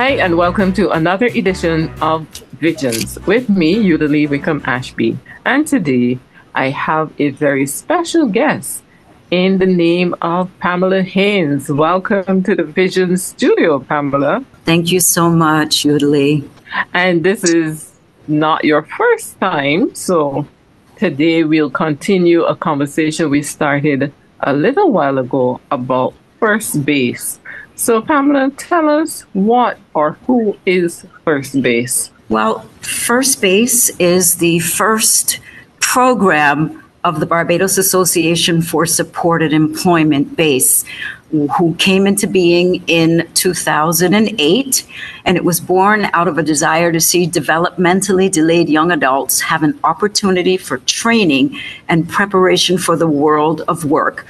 Hi, and welcome to another edition of Visions with me, Yudalee Wickham Ashby. And today I have a very special guest in the name of Pamela Haynes. Welcome to the Visions studio, Pamela. Thank you so much, Yudalee. And this is not your first time, so today we'll continue a conversation we started a little while ago about first base. So, Pamela, tell us what or who is First Base? Well, First Base is the first program of the Barbados Association for Supported Employment BASE, who came into being in 2008. And it was born out of a desire to see developmentally delayed young adults have an opportunity for training and preparation for the world of work.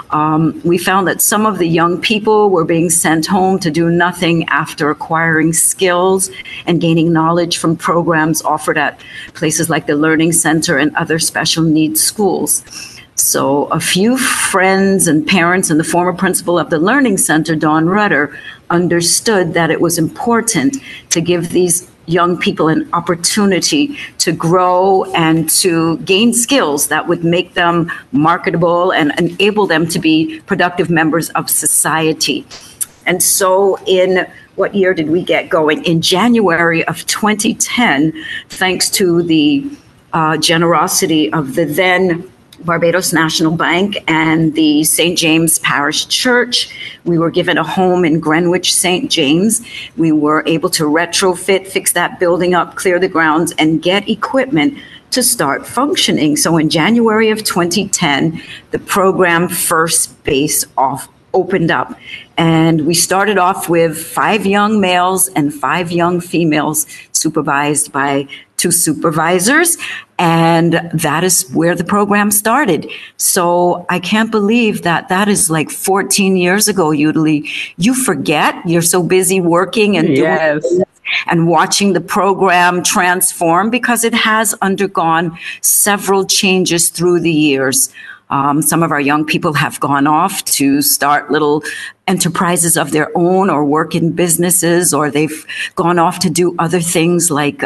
We found that some of the young people were being sent home to do nothing after acquiring skills and gaining knowledge from programs offered at places like the Learning Center and other special needs schools. So a few friends and parents and the former principal of the Learning Center, Dawn Rudder, understood that it was important to give these young people an opportunity to grow and to gain skills that would make them marketable and enable them to be productive members of society. And so in what year did we get going? In January of 2010, thanks to the generosity of the then Barbados National Bank and the St. James Parish Church. We were given a home in Greenwich, St. James. We were able to retrofit, fix that building up, clear the grounds, and get equipment to start functioning. So in January of 2010, the program First Base opened up. And we started off with 5 young males and 5 young females supervised by 2 supervisors. And that is where the program started. So I can't believe that that is like 14 years ago, Yudalee. You forget, you're so busy working and doing and watching the program transform because it has undergone several changes through the years. Some of our young people have gone off to start little enterprises of their own or work in businesses, or they've gone off to do other things like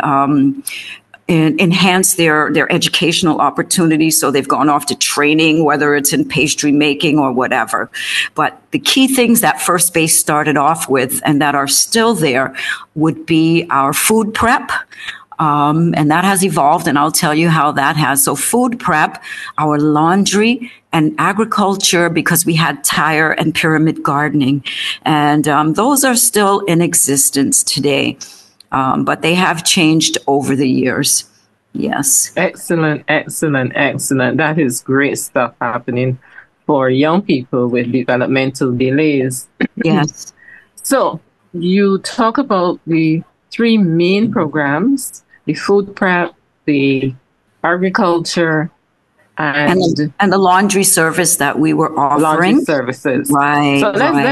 enhance their educational opportunities. So they've gone off to training, whether it's in pastry making or whatever. But the key things that First Base started off with and that are still there would be our food prep. And that has evolved, and I'll tell you how that has. So food prep, our laundry, and agriculture, because we had tire and pyramid gardening. And those are still in existence today, but they have changed over the years. Yes. Excellent, excellent, excellent. That is great stuff happening for young people with developmental delays. Yes. So you talk about the 3 main programs: the food prep, the agriculture, and the laundry service that we were offering. Laundry services. Right.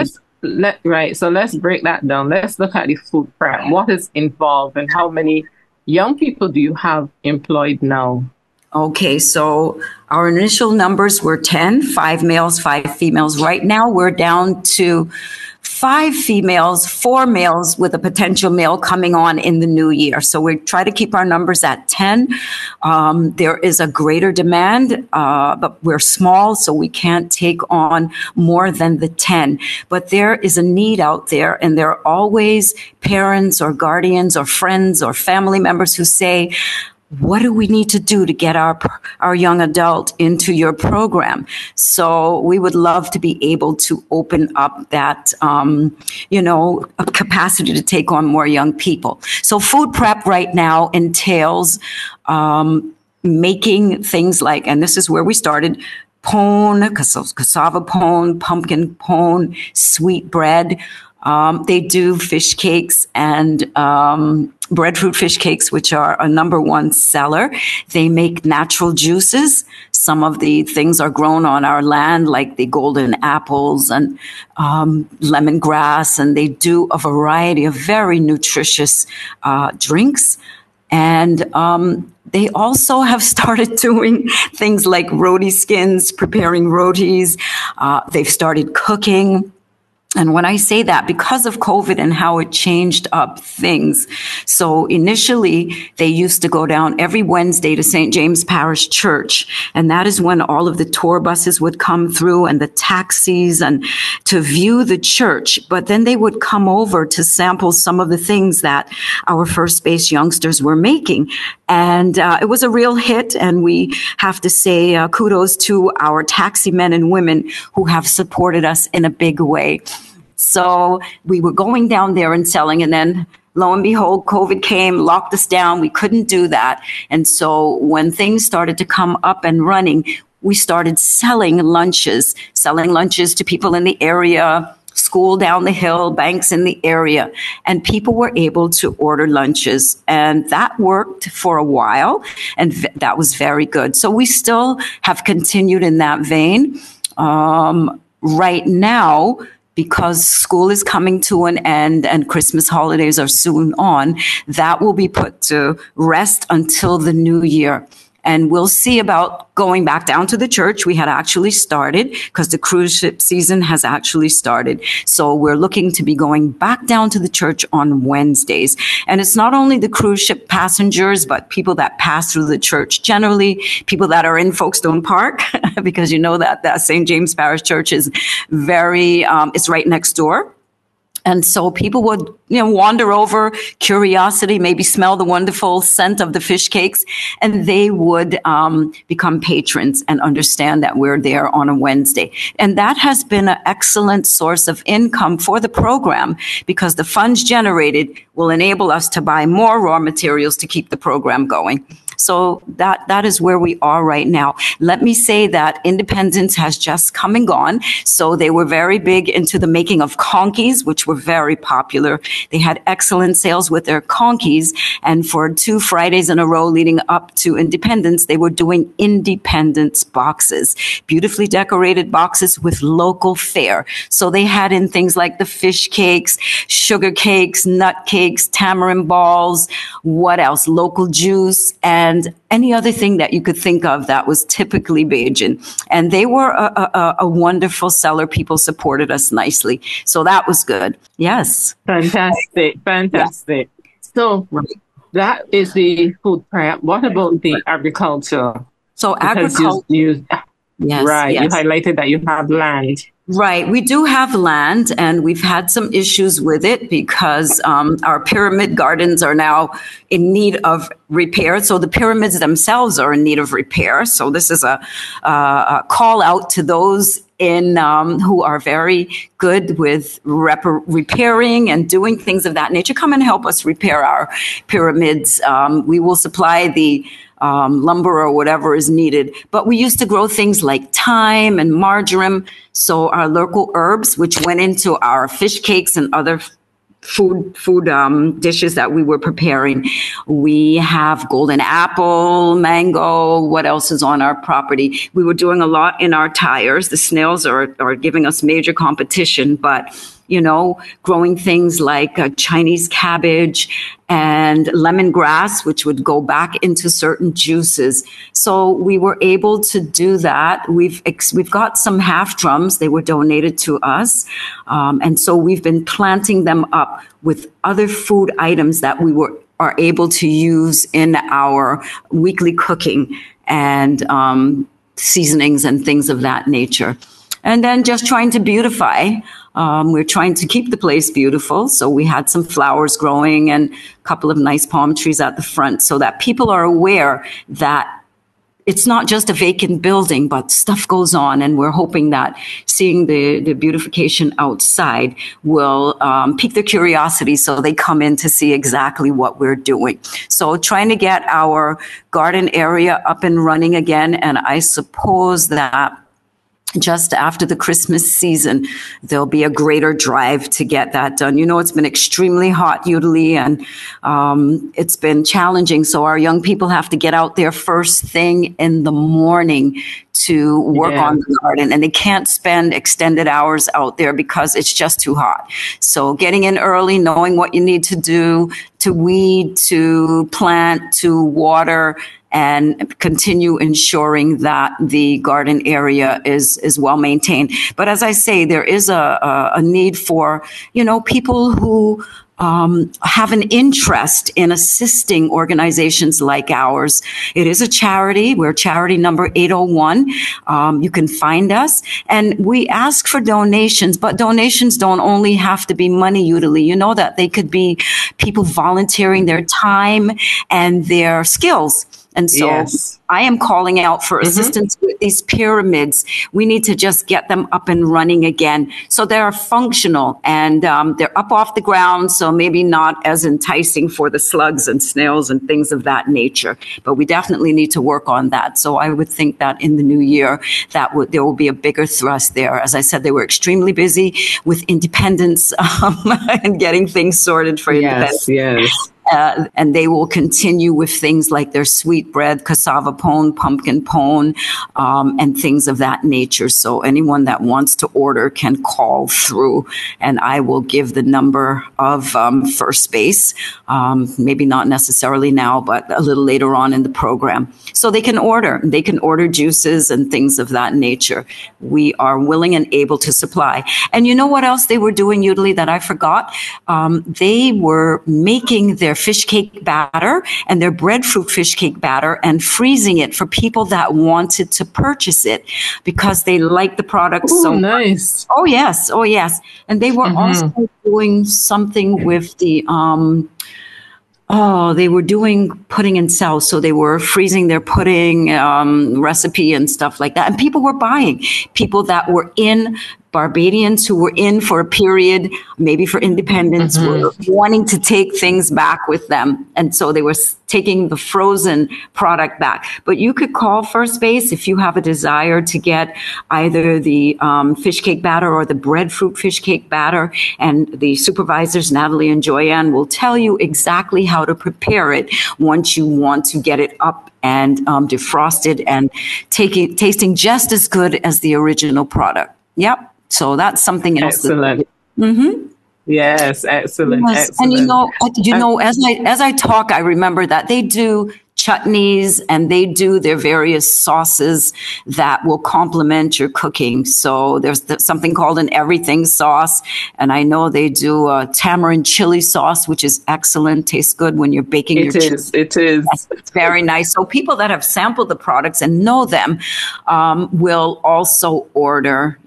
So let's break that down. Let's look at the food prep. What is involved and how many young people do you have employed now? Okay, so our initial numbers were 10, 5 males, 5 females. Right now we're down to 5 females, 4 males with a potential male coming on in the new year. So we try to keep our numbers at 10. There is a greater demand, but we're small, so we can't take on more than the 10. But there is a need out there, and there are always parents or guardians or friends or family members who say, what do we need to do to get our young adult into your program? So we would love to be able to open up that, a capacity to take on more young people. So food prep right now entails making things like, and this is where we started, pone, cassava pone, pumpkin pone, sweet bread. They do fish cakes and breadfruit fish cakes, which are a #1 seller. They make natural juices. Some of the things are grown on our land, like the golden apples and lemongrass, and they do a variety of very nutritious drinks. And they also have started doing things like roti skins, preparing rotis. They've started cooking. And when I say that, because of COVID and how it changed up things. So initially, they used to go down every Wednesday to St. James Parish Church. And that is when all of the tour buses would come through and the taxis and to view the church. But then they would come over to sample some of the things that our First Base youngsters were making. And it was a real hit. And we have to say kudos to our taxi men and women who have supported us in a big way. So we were going down there and selling, and then lo and behold, COVID came, locked us down. We couldn't do that. And so when things started to come up and running, we started selling lunches to people in the area, school down the hill, banks in the area, and people were able to order lunches. And that worked for a while, and that was very good. So we still have continued in that vein. Right now, because school is coming to an end and Christmas holidays are soon on, that will be put to rest until the new year. And we'll see about going back down to the church. We had actually started because the cruise ship season has actually started. So we're looking to be going back down to the church on Wednesdays. And it's not only the cruise ship passengers, but people that pass through the church generally, people that are in Folkestone Park, because you know that St. James Parish Church is it's right next door. And so people would, wander over, curiosity, maybe smell the wonderful scent of the fish cakes, and they would become patrons and understand that we're there on a Wednesday. And that has been an excellent source of income for the program because the funds generated will enable us to buy more raw materials to keep the program going. So that is where we are right now. Let me say that Independence has just come and gone. So they were very big into the making of conkies, which were very popular. They had excellent sales with their conkies. And for 2 Fridays in a row leading up to Independence, they were doing Independence boxes, beautifully decorated boxes with local fare. So they had in things like the fish cakes, sugar cakes, nut cakes, tamarind balls, what else? Local juice and any other thing that you could think of that was typically Bajan. And they were a wonderful seller. People supported us nicely. So that was good. Yes. Fantastic. Fantastic. Yeah. So that is the food prep. What about the agriculture? So agriculture. Yes, right. Yes. You highlighted that you have land. Right. We do have land, and we've had some issues with it because our pyramid gardens are now in need of repair. So the pyramids themselves are in need of repair. So this is a call out to those who are very good with repairing and doing things of that nature. Come and help us repair our pyramids. We will supply the lumber or whatever is needed. But we used to grow things like thyme and marjoram. So our local herbs, which went into our fish cakes and other food dishes that we were preparing. We have golden apple, mango. What else is on our property? We were doing a lot in our tires. The snails are giving us major competition, but growing things like Chinese cabbage and lemongrass, which would go back into certain juices. So we were able to do that. We've got some half drums. They were donated to us. And so we've been planting them up with other food items that we are able to use in our weekly cooking and seasonings and things of that nature. And then just trying to beautify. We're trying to keep the place beautiful. So we had some flowers growing and a couple of nice palm trees at the front so that people are aware that it's not just a vacant building, but stuff goes on. And we're hoping that seeing the beautification outside will pique their curiosity so they come in to see exactly what we're doing. So trying to get our garden area up and running again. And I suppose that just after the Christmas season, there'll be a greater drive to get that done. It's been extremely hot, usually, and it's been challenging. So our young people have to get out there first thing in the morning to work on the garden, and they can't spend extended hours out there because it's just too hot. So getting in early, knowing what you need to do to weed, to plant, to water, and continue ensuring that the garden area is well maintained. But as I say, there is a need for, people who have an interest in assisting organizations like ours. It is a charity. We're charity number 801. You can find us. And we ask for donations, but donations don't only have to be money usually. You know that they could be people volunteering their time and their skills. And so Yes. I am calling out for assistance with these pyramids. We need to just get them up and running again. So they're functional and they're up off the ground. So maybe not as enticing for the slugs and snails and things of that nature. But we definitely need to work on that. So I would think that in the new year, there will be a bigger thrust there. As I said, they were extremely busy with independence and getting things sorted for independence. Yes. And they will continue with things like their sweetbread, cassava pone, pumpkin pone, and things of that nature. So anyone that wants to order can call through, and I will give the number of First Base, maybe not necessarily now, but a little later on in the program. So they can order. They can order juices and things of that nature. We are willing and able to supply. And you know what else they were doing, Yudeli, that I forgot? They were making their fish cake batter and their breadfruit fish cake batter and freezing it for people that wanted to purchase it because they like the product so nice. much. Oh, yes. And they were also doing something with the they were doing pudding and sell. So they were freezing their pudding recipe and stuff like that. And people were buying. People that were in, Barbadians who were in for a period, maybe for independence, were wanting to take things back with them. And so they were taking the frozen product back. But you could call First Base if you have a desire to get either the fish cake batter or the breadfruit fish cake batter. And the supervisors, Natalie and Joyanne, will tell you exactly how to prepare it once you want to get it up and defrosted and tasting just as good as the original product. Yep. So that's something else. Excellent. Yes, excellent. Yes. Excellent. And as I talk, I remember that they do chutneys and they do their various sauces that will complement your cooking. So there's something called an everything sauce. And I know they do a tamarind chili sauce, which is excellent. Tastes good when you're baking your chili. It is. It's very nice. So people that have sampled the products and know them will also order,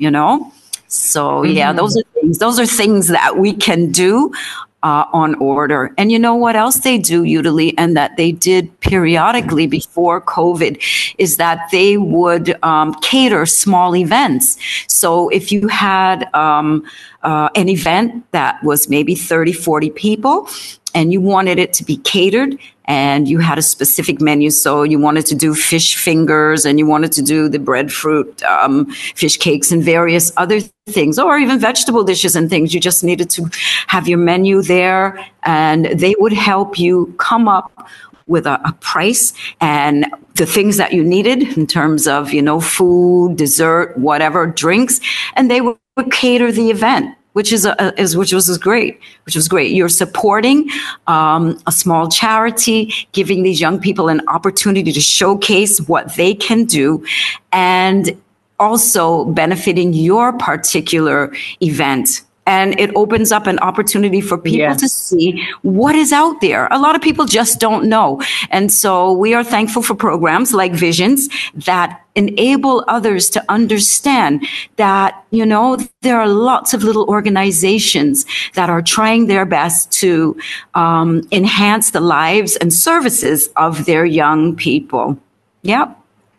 So yeah, those are things that we can do on order. And you know what else they do, Yudeli, and that they did periodically before COVID, is that they would cater small events. So if you had an event that was maybe 30, 40 people, and you wanted it to be catered, and you had a specific menu. So you wanted to do fish fingers and you wanted to do the breadfruit fish cakes and various other things, or even vegetable dishes and things. You just needed to have your menu there, and they would help you come up with a price and the things that you needed in terms of, food, dessert, whatever, drinks, and they would cater the event. Which was great. You're supporting a small charity, giving these young people an opportunity to showcase what they can do, and also benefiting your particular event. And it opens up an opportunity for people to see what is out there. A lot of people just don't know. And so we are thankful for programs like Visions that enable others to understand that, there are lots of little organizations that are trying their best to enhance the lives and services of their young people. Yep.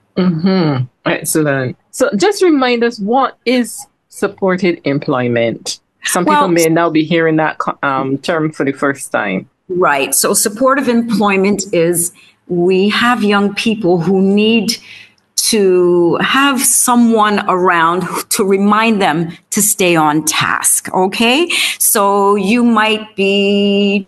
Excellent. So just remind us, what is supported employment? Some people may now be hearing that term for the first time. Right. So supportive employment is, we have young people who need to have someone around to remind them to stay on task. Okay. So you might be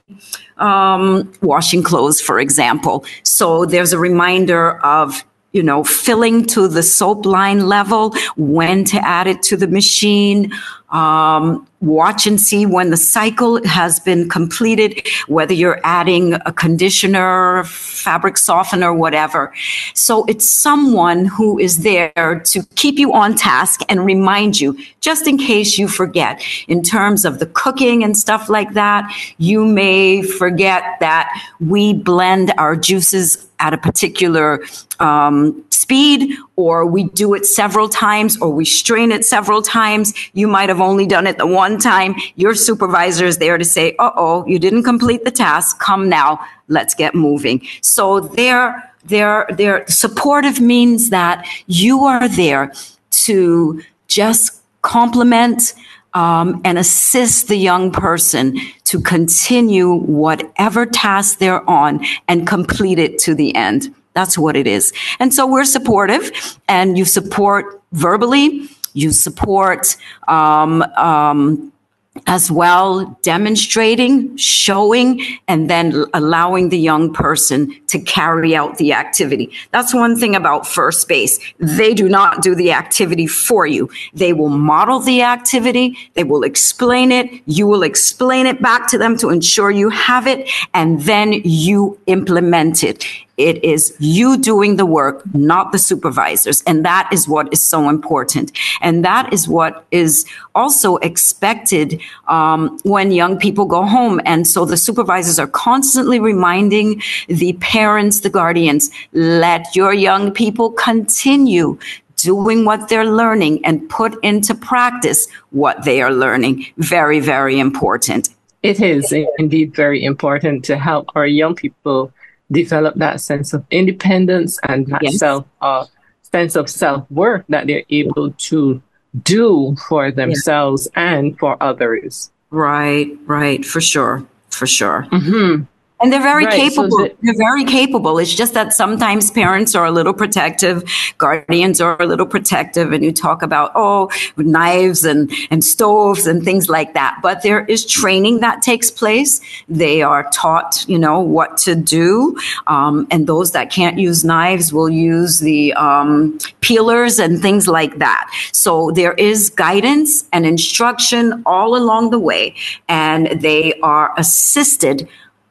washing clothes, for example. So there's a reminder of, filling to the soap line level, when to add it to the machine, Watch and see when the cycle has been completed, whether you're adding a conditioner, fabric softener, whatever. So it's someone who is there to keep you on task and remind you, just in case you forget. In terms of the cooking and stuff like that, you may forget that we blend our juices at a particular speed, or we do it several times, or we strain it several times. You might have only done it the one time. Your supervisor is there to say, uh-oh, you didn't complete the task. Come now, let's get moving. So they're supportive means that you are there to just compliment and assist the young person to continue whatever task they're on and complete it to the end. That's what it is. And so we're supportive, and you support verbally, you support as well, demonstrating, showing, and then allowing the young person to carry out the activity. That's one thing about First Base. They do not do the activity for you. They will model the activity. They will explain it. You will explain it back to them to ensure you have it, and then you implement it. It is you doing the work, not the supervisors. And that is what is so important. And that is what is also expected when young people go home. And so the supervisors are constantly reminding the parents, the guardians, let your young people continue doing what they're learning and put into practice what they are learning. Very, very important. It is indeed very important to help our young people develop that sense of independence and that sense of self-worth that they're able to do for themselves and for others. Right. For sure. Mm-hmm. And they're very capable. So they're very capable. It's just that sometimes parents are a little protective, guardians are a little protective, and you talk about, knives and stoves and things like that. But there is training that takes place. They are taught, what to do. And those that can't use knives will use the peelers and things like that. So there is guidance and instruction all along the way, and they are assisted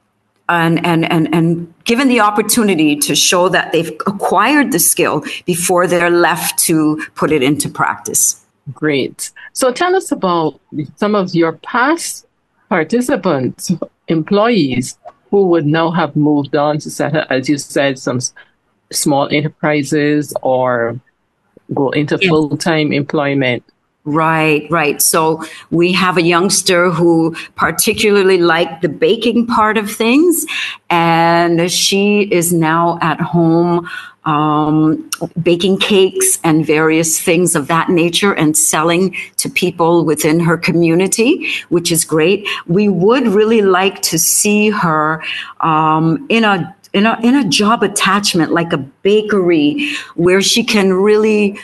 and given the opportunity to show that they've acquired the skill before they're left to put it into practice. Great. So tell us about some of your past participants, employees who would now have moved on to set up, as you said, some small enterprises or go into full-time employment. Right. So we have a youngster who particularly liked the baking part of things, and she is now at home baking cakes and various things of that nature and selling to people within her community, which is great. We would really like to see her in a job attachment, like a bakery, where she can really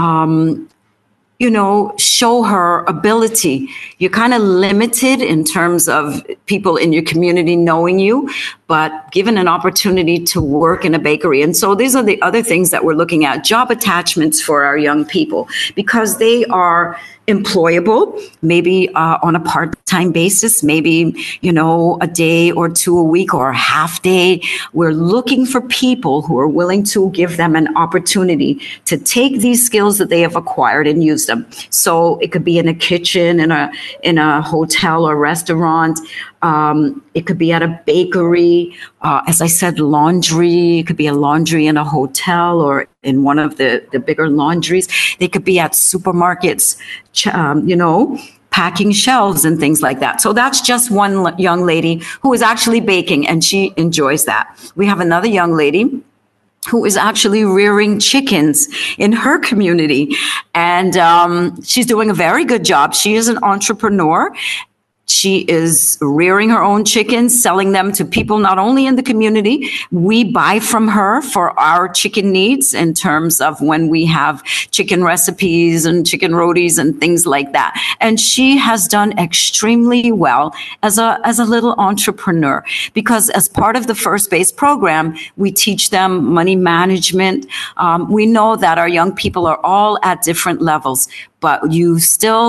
show her ability. You're kind of limited in terms of people in your community knowing you, but given an opportunity to work in a bakery. And so these are the other things that we're looking at, job attachments for our young people, because they are employable, maybe on a part-time basis, maybe, a day or two a week or a half day. We're looking for people who are willing to give them an opportunity to take these skills that they have acquired and use them. So it could be in a kitchen, in a hotel or restaurant. It could be at a bakery, as I said, laundry. It could be a laundry in a hotel or in one of the bigger laundries. They could be at supermarkets, packing shelves and things like that. So that's just one young lady who is actually baking, and she enjoys that. We have another young lady who is actually rearing chickens in her community. And she's doing a very good job. She is an entrepreneur. She is rearing her own chickens, selling them to people not only in the community. We buy from her for our chicken needs in terms of when we have chicken recipes and chicken rotis and things like that. And she has done extremely well as a little entrepreneur, because as part of the First Base program, we teach them money management. We know that our young people are all at different levels, but you still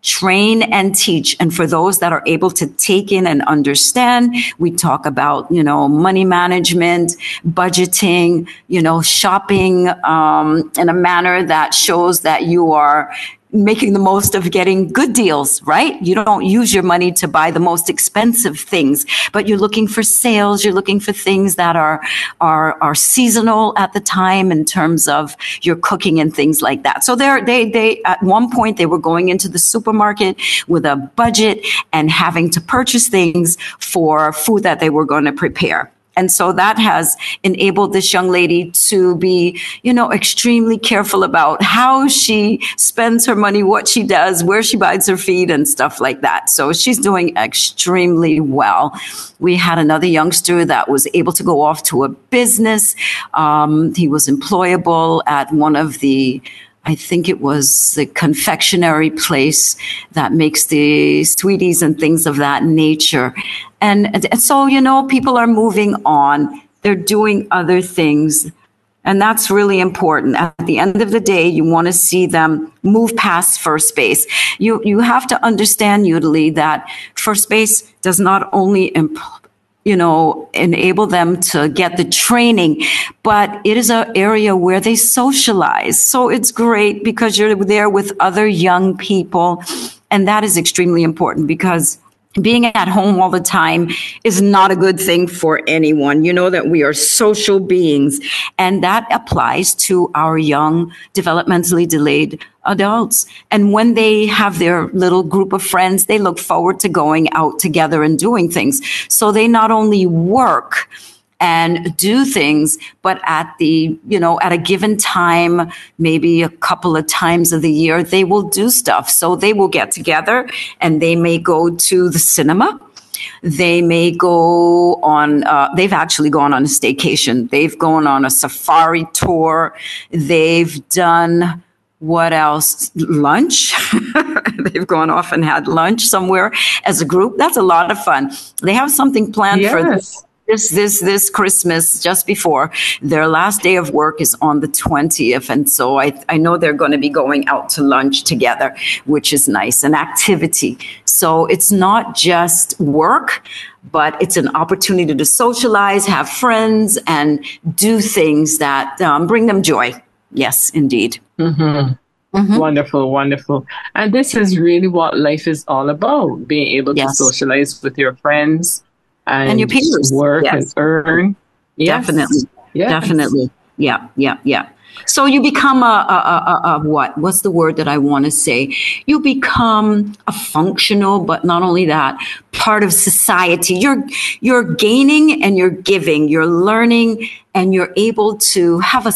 train and teach. And for those that are able to take in and understand, we talk about, money management, budgeting, shopping in a manner that shows that you are making the most of getting good deals, right? You don't use your money to buy the most expensive things, but you're looking for sales. You're looking for things that are seasonal at the time in terms of your cooking and things like that. So they at one point they were going into the supermarket with a budget and having to purchase things for food that they were going to prepare. And so that has enabled this young lady to be, extremely careful about how she spends her money, what she does, where she buys her feed and stuff like that. So she's doing extremely well. We had another youngster that was able to go off to a business. He was employable at one of I think it was the confectionery place that makes the sweeties and things of that nature. And so, people are moving on. They're doing other things. And that's really important. At the end of the day, you want to see them move past first base. You have to understand, Yudeli, that first base does not only enable them to get the training, but it is an area where they socialize. So it's great because you're there with other young people. And that is extremely important because being at home all the time is not a good thing for anyone. You know that we are social beings, and that applies to our young, developmentally delayed adults. And when they have their little group of friends, they look forward to going out together and doing things. So they not only work and do things, but at a given time, maybe a couple of times of the year, they will do stuff. So they will get together and they may go to the cinema. They may go on, they've actually gone on a staycation. They've gone on a safari tour. They've done, what else? Lunch. They've gone off and had lunch somewhere as a group. That's a lot of fun. They have something planned for this Christmas just before. Their last day of work is on the 20th. And so I know they're going to be going out to lunch together, which is nice, an activity. So it's not just work, but it's an opportunity to socialize, have friends, and do things that bring them joy. Yes, indeed. Mm-hmm. Mm-hmm. Wonderful, wonderful. And this is really what life is all about, being able to socialize with your friends and your peers, work and earn. Yes. Definitely. Yes. Definitely. Yeah. So you become a what? What's the word that I want to say? You become a functional, but not only that, part of society. You're gaining and you're giving, you're learning, and you're able to have a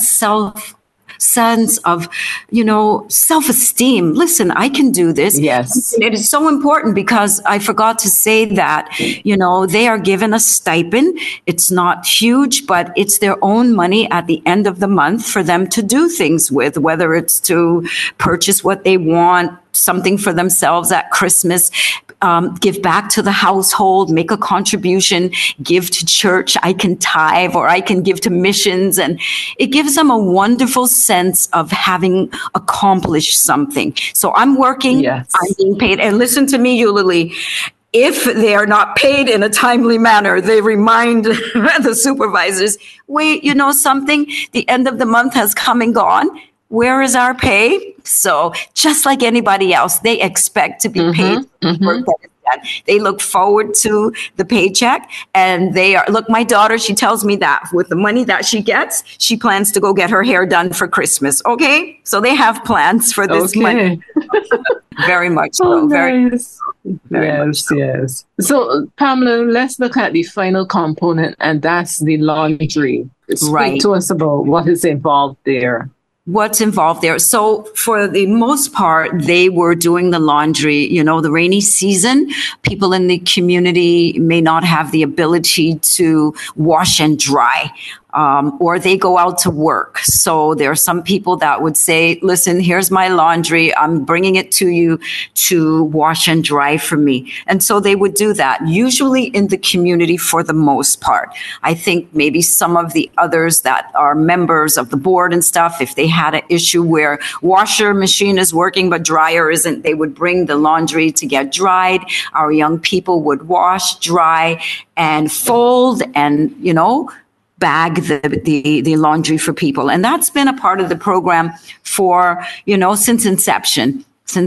sense of, self-esteem. Listen, I can do this. Yes. It is so important because I forgot to say that, they are given a stipend. It's not huge, but it's their own money at the end of the month for them to do things with, whether it's to purchase what they want, something for themselves at Christmas, give back to the household, make a contribution, give to church. I can tithe or I can give to missions. And it gives them a wonderful sense of having accomplished something. So I'm working, I'm being paid. And listen to me, Yulili. If they are not paid in a timely manner, they remind the supervisors, wait, something? The end of the month has come and gone. Where is our pay? So just like anybody else, they expect to be paid for work that is done. They look forward to the paycheck, and my daughter, she tells me that with the money that she gets, she plans to go get her hair done for Christmas. Okay. So they have plans for this money. Very much so. Nice. Yes. So Pamela, let's look at the final component, and that's the laundry. Speak to us about what is involved there. What's involved there. So for the most part, they were doing the laundry, the rainy season. People in the community may not have the ability to wash and dry. or they go out to work. So there are some people that would say, listen, here's my laundry. I'm bringing it to you to wash and dry for me. And so they would do that, usually in the community for the most part. I think maybe some of the others that are members of the board and stuff, if they had an issue where washer machine is working but dryer isn't, they would bring the laundry to get dried. Our young people would wash, dry, and fold and, bag the laundry for people. And that's been a part of the program for, since inception.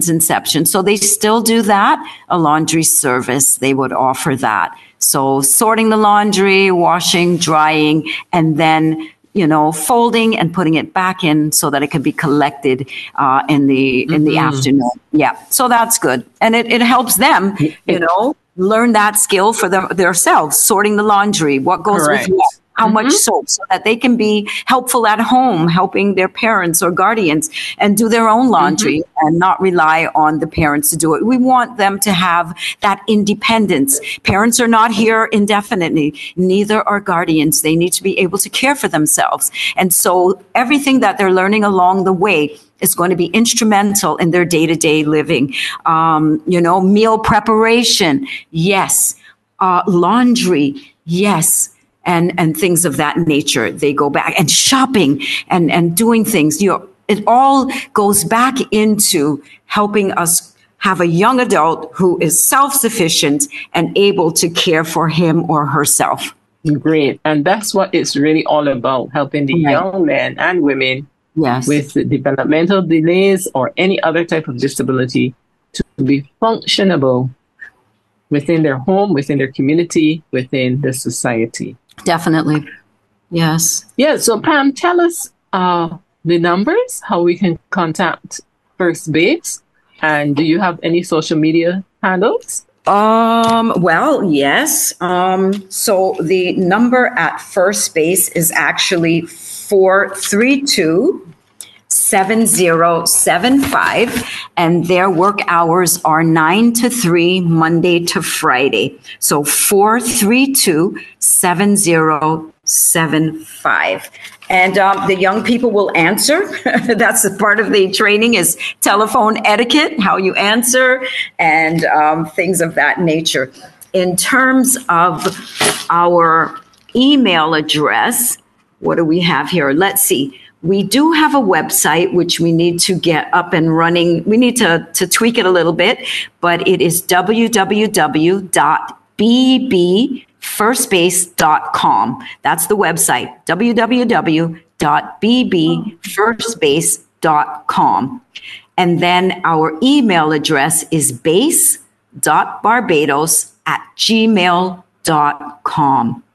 So they still do that, a laundry service. They would offer that. So sorting the laundry, washing, drying, and then, folding and putting it back in so that it can be collected in the afternoon. Yeah. So that's good. And it helps them, learn that skill for themselves, sorting the laundry, what goes with what. How much soap, so that they can be helpful at home, helping their parents or guardians and do their own laundry and not rely on the parents to do it. We want them to have that independence. Parents are not here indefinitely. Neither are guardians. They need to be able to care for themselves. And so everything that they're learning along the way is going to be instrumental in their day-to-day living. Meal preparation, yes. Laundry, yes. And things of that nature. They go back and shopping and doing things. It all goes back into helping us have a young adult who is self-sufficient and able to care for him or herself. Great. And that's what it's really all about, helping the young men and women with developmental delays or any other type of disability to be functionable within their home, within their community, within the society. Definitely. Yes. Yeah. So Pam, tell us the numbers, how we can contact First Base. And do you have any social media handles? Well, yes. So the number at First Base is actually 432-7075, and their work hours are 9 to 3, Monday to Friday. So 432-7075. And the young people will answer. That's a part of the training, is telephone etiquette, how you answer, and things of that nature. In terms of our email address, what do we have here? Let's see. We do have a website, which we need to get up and running. We need to tweak it a little bit, but it is www.bbfirstbase.com. That's the website, www.bbfirstbase.com. And then our email address is base.barbados@gmail.com.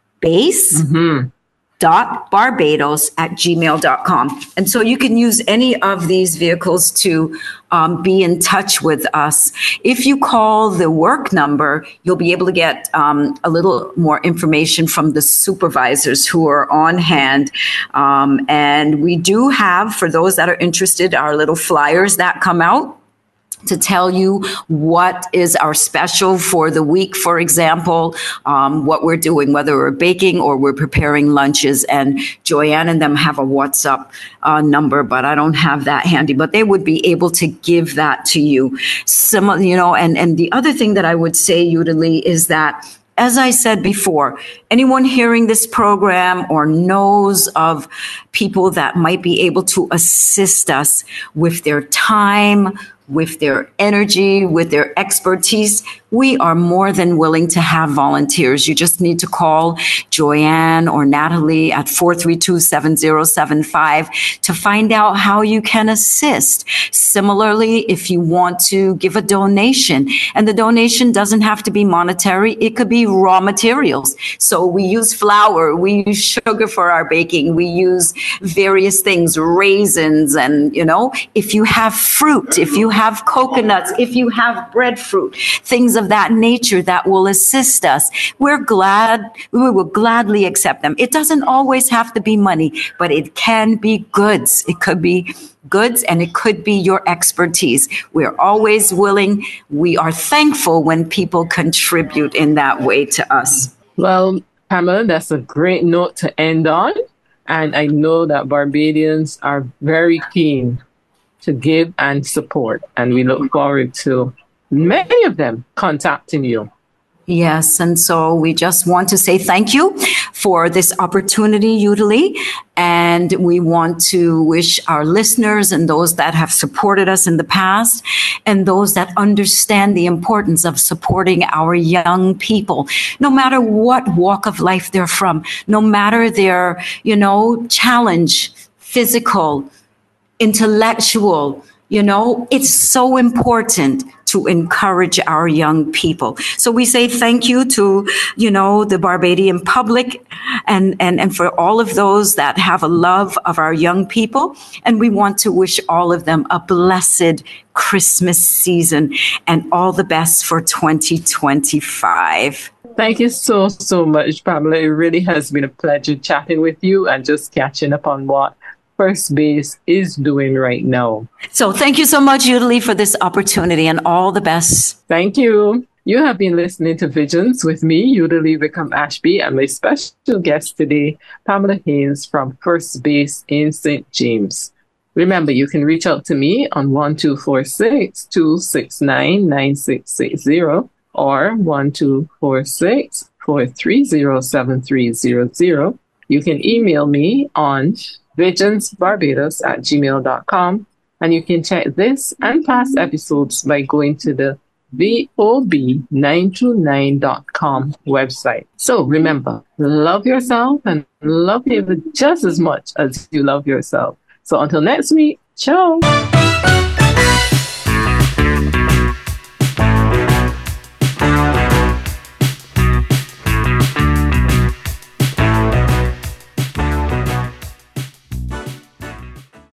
base.barbados@gmail.com. And so you can use any of these vehicles to be in touch with us. If you call the work number, you'll be able to get a little more information from the supervisors who are on hand. And we do have, for those that are interested, our little flyers that come out to tell you what is our special for the week, for example, what we're doing, whether we're baking or we're preparing lunches. And Joyanne and them have a WhatsApp number, but I don't have that handy. But they would be able to give that to you. And the other thing that I would say, Yudalee, is that, as I said before, anyone hearing this program or knows of people that might be able to assist us with their time, with their energy, with their expertise, we are more than willing to have volunteers. You just need to call Joyanne or Natalie at 432-7075 to find out how you can assist. Similarly, if you want to give a donation, and the donation doesn't have to be monetary, it could be raw materials. So we use flour, we use sugar for our baking, we use various things, raisins, and, if you have fruit, if you have coconuts, if you have breadfruit, things of that nature that will assist us, we will gladly accept them. It doesn't always have to be money, but it can be goods. It could be goods, and it could be your expertise. We're always willing. We are thankful when people contribute in that way to us. Well, Pamela, that's a great note to end on. And I know that Barbadians are very keen to give and support. And we look forward to many of them contacting you. Yes, and so we just want to say thank you for this opportunity, Yudalee, and we want to wish our listeners and those that have supported us in the past and those that understand the importance of supporting our young people, no matter what walk of life they're from, no matter their, challenge, physical, intellectual, it's so important to encourage our young people. So we say thank you to, the Barbadian public and for all of those that have a love of our young people. And we want to wish all of them a blessed Christmas season and all the best for 2025. Thank you so, so much, Pamela. It really has been a pleasure chatting with you and just catching up on what First Base is doing right now. So thank you so much, Yudalee, for this opportunity and all the best. Thank you. You have been listening to Visions with me, Yudalee Wickham Ashby, and my special guest today, Pamela Haynes from First Base in St. James. Remember, you can reach out to me on 1246-269-9660 or 1246-430-7300. You can email me on visionsbarbados@gmail.com, and you can check this and past episodes by going to the VOB929.com website. So remember, love yourself and love people just as much as you love yourself. So until next week, ciao.